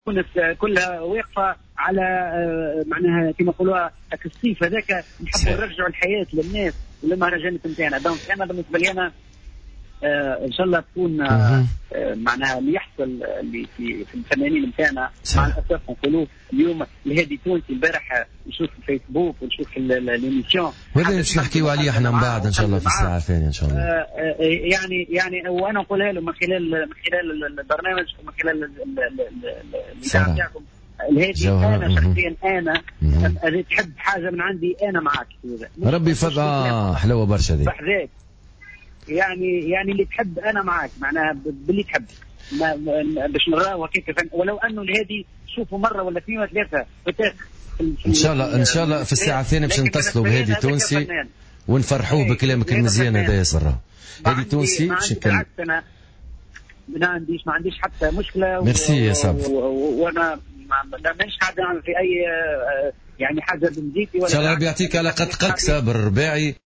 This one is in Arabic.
تونس كلها واقفه على معناها كما نقولوها الصيف هذاك نحبوا نرجعوا الحياه للناس للمهرجانات نتاعنا. دونك انا بالنسبه لي انا ان شاء الله تكون معناها اللي يحصل اللي في الفنانين نتاعنا مع الاسف نقولوا اليوم الهادي تونسي البارح نشوف الفيسبوك ونشوف الاميسيون وهذا باش نحكيوا عليه احنا من بعد ان شاء الله في الساعه الثانيه ان شاء الله. يعني وانا نقولها له من خلال البرنامج ومن خلال الاذاعه تاعكم الهادي انا شخصيا انا تحب حاجه من عندي انا معك ربي يفضل حلوه برشا ذي يعني اللي تحب انا معك معناها باللي تحب باش نراو هكاك ولو انه الهادي شوفوا مره ولا اثنين ولا ثلاثه ان شاء الله في الساعه الثانيه باش نتصلوا بهادي تونسي ونفرحوه بكلامك المزيان هذا يا سرا. هادي تونسي باش نكمل. ما عنديش حتى مشكله. ميرسي يا صابر. وانا مانيش قاعد نعمل في اي يعني حاجه بنزيتي ولا ان شاء الله ربي يعطيك على قد قلبك صابر الرباعي.